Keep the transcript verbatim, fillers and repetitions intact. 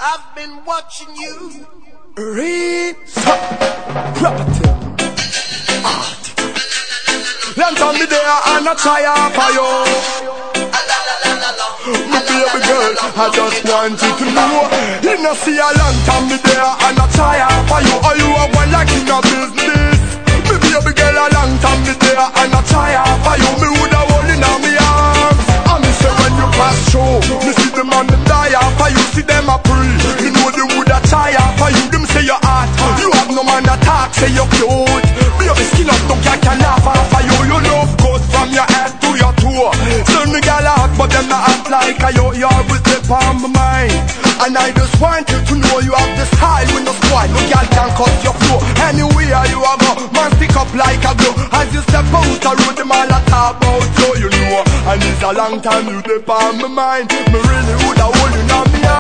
I've been watching you. Read property. Long time me there and I try out for you. My baby girl, I just want you to know. You know see a long time me there and I try out for you. Are you a one like in a business? Me baby girl, a long time me there and I try out for you. Me woulda hold in on me arms. And me say when you pass through, me see them on the die for you. See them a pray. You know they woulda try out for you. Them say you're hot. You have no man attack, say you're cute. Baby skin up, don't care can laugh off for you. You love goes from your head to your toe. Send me gal out, but them not act like I you. You always step on my mind. And I just want you to know you have the style with no squad. No gal can cut your flow. Anywhere you a go, man stick up like a glow. As you step out the road, them all a talk about you, you know. And it's a long time you step on my mind. Me really woulda hold you now.